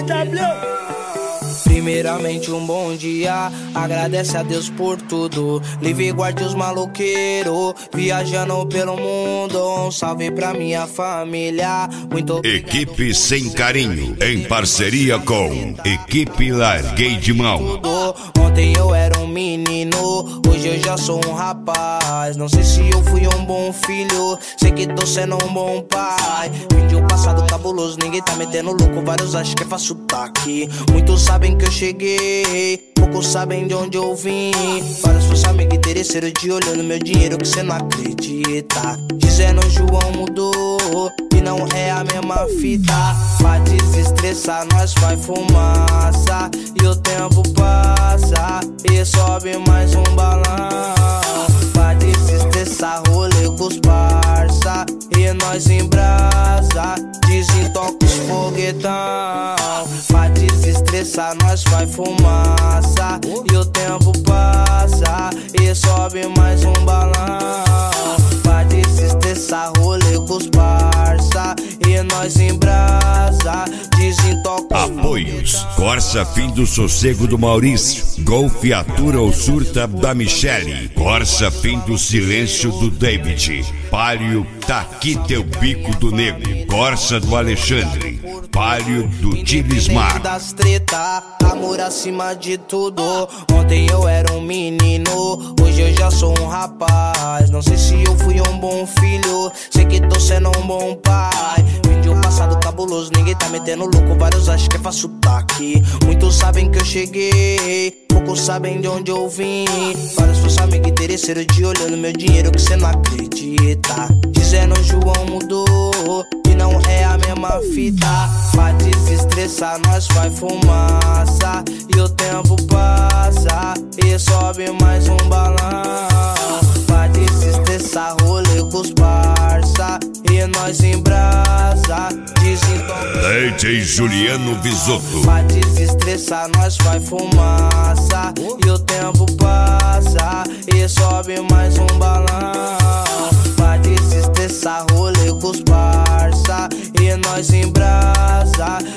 Primeiramente um bom dia, agradece a Deus por tudo. Livre guarde os maloqueiros, viajando pelo mundo. Um salve pra minha família. Muito obrigado. Equipe Sem Carinho, em parceria com Equipe Larguei de Mão. Ontem eu era um menino, hoje eu já sou um rapaz. Não sei se eu fui um bom filho, sei que tô sendo um bom pai. Vim de um passado cabuloso, ninguém tá metendo louco. Vários acham que é fácil tá aqui. Muitos sabem que eu cheguei, poucos sabem de onde eu vim. Vários falsos amigos interesseiros de olho no meu dinheiro que cê não acredita. Dizendo João mudou e não é a mesma fita. Pra desestressar nós faz fumaça e o tempo passa e sobe mais um balão. Pra desestressar rolê com os parça e nós em brasa desentoca os foguetão. Pra desestressar nós faz fumaça e o tempo passa e sobe mais um balão. Pra desestressar rolê com os parça e nós em brasa desentoca os Apoios: Corsa Fim do Sossego do Maurício, Golfe Atura ou Surta da Michele, Corsa Fim do Silêncio do David, Palio Tá Aqui Teu Bico do Nego, Corsa do Alexandre, Palio do Tilismar. Das treta, amor acima de tudo. Ontem eu era um menino, hoje eu já sou um rapaz. Não sei se eu fui um bom filho, sei que tô sendo um bom pai. Vim de um passado cabuloso, ninguém tá metendo louco. Vários acham que é fácil tá aqui. Muitos sabem que eu cheguei, poucos sabem de onde eu vim. Vários falsos amigos interesseiros de olho no meu dinheiro que cê não acredita. Dizendo João mudou e não é a mesma fita. Pra desestressar nós faz fumaça e o tempo passa e sobe mais um balão. Pra desestressar rolê com os parça e nós em brasa desentoca. DJ Juliano Visotto. Pra desestressar nós faz fumaça e o tempo passa e sobe mais um balão. Pra desestressar rolê com os parça e nós em brasa